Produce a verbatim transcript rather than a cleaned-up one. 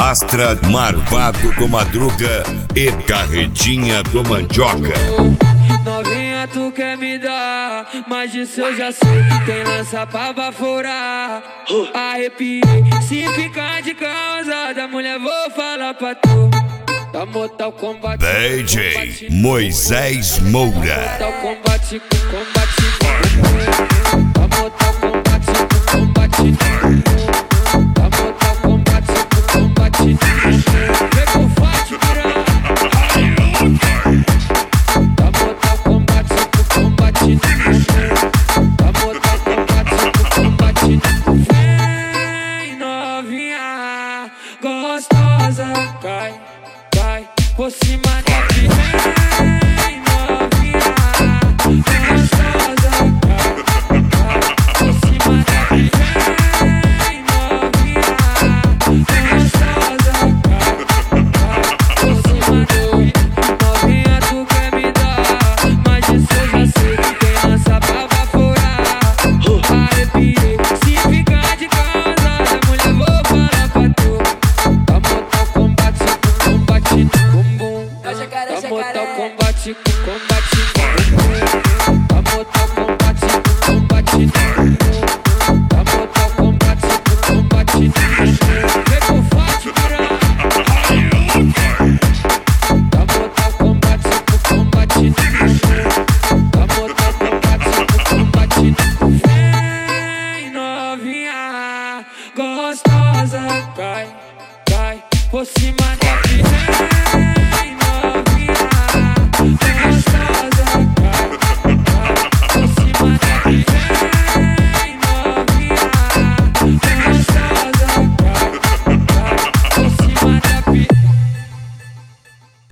Alastra, Marvado do Madruga e Carretinha do Mandioca. Novinha, tu quer me dar, mas disso eu já sei. Tem lança pra baforar. Arrepiei, se ficar de causada, mulher, vou falar pra tu. Da Mortal Kombat D J Moisés Moura. Mortal Kombat, combate.